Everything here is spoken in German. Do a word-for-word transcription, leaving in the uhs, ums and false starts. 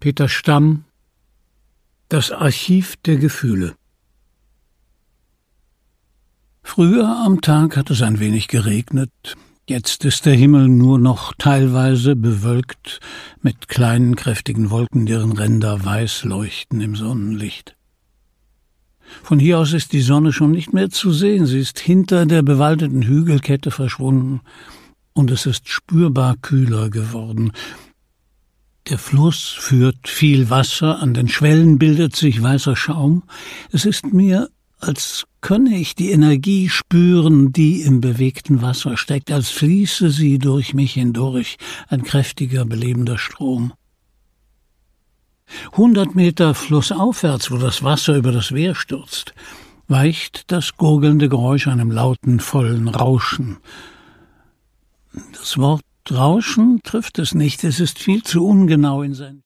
Peter Stamm, Das Archiv der Gefühle. Früher am Tag hat es ein wenig geregnet. Jetzt ist der Himmel nur noch teilweise bewölkt mit kleinen, kräftigen Wolken, deren Ränder weiß leuchten im Sonnenlicht. Von hier aus ist die Sonne schon nicht mehr zu sehen. Sie ist hinter der bewaldeten Hügelkette verschwunden und es ist spürbar kühler geworden. Der Fluss führt viel Wasser, an den Schwellen bildet sich weißer Schaum. Es ist mir, als könne ich die Energie spüren, die im bewegten Wasser steckt, als fließe sie durch mich hindurch, ein kräftiger, belebender Strom. Hundert Meter flussaufwärts, wo das Wasser über das Wehr stürzt, weicht das gurgelnde Geräusch einem lauten, vollen Rauschen. Das Wort Rauschen trifft es nicht, es ist viel zu ungenau in sein